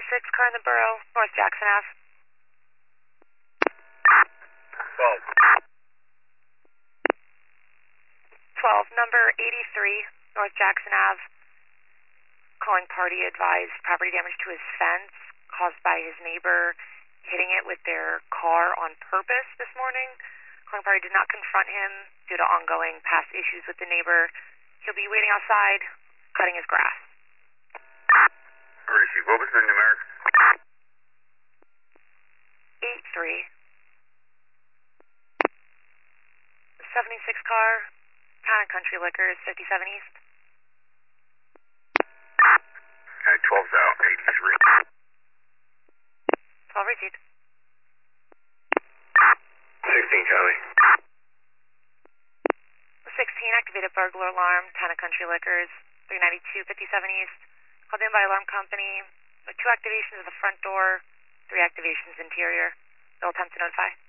76 car in the borough, North Jackson Ave. 12, number 83, North Jackson Ave. Calling party advised property damage to his fence caused by his neighbor hitting it with their car on purpose this morning. Calling party did not confront him due to ongoing past issues with the neighbor. He'll be waiting outside, cutting his grass. Receive. What was the numeric? 83. 76 car, Town and Country Liquors, 57 East. Okay, 12's out, 83. 12 received. 16, Charlie. 16, activated burglar alarm, Town and Country Liquors, 392, 57 East. Called in by alarm company with 2 activations of the front door, 3 activations interior. They'll attempt to notify.